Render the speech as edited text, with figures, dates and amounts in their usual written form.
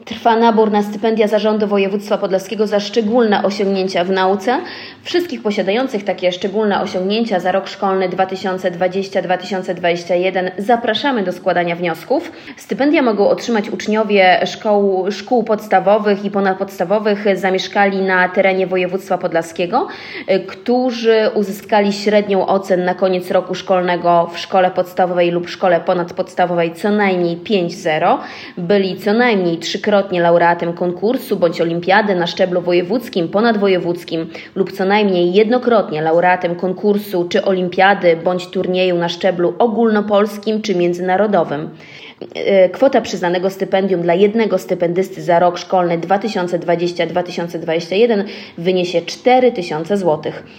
Trwa nabór na stypendia Zarządu Województwa Podlaskiego za szczególne osiągnięcia w nauce. Wszystkich posiadających takie szczególne osiągnięcia za rok szkolny 2020-2021 zapraszamy do składania wniosków. Stypendia mogą otrzymać uczniowie szkół podstawowych i ponadpodstawowych zamieszkali na terenie województwa podlaskiego, którzy uzyskali średnią ocen na koniec roku szkolnego w szkole podstawowej lub szkole ponadpodstawowej co najmniej 5,0, byli co najmniej 3-krotnie laureatem konkursu bądź olimpiady na szczeblu wojewódzkim, ponadwojewódzkim lub co najmniej jednokrotnie laureatem konkursu czy olimpiady bądź turnieju na szczeblu ogólnopolskim czy międzynarodowym. Kwota przyznanego stypendium dla jednego stypendysty za rok szkolny 2020-2021 wyniesie 4000 zł.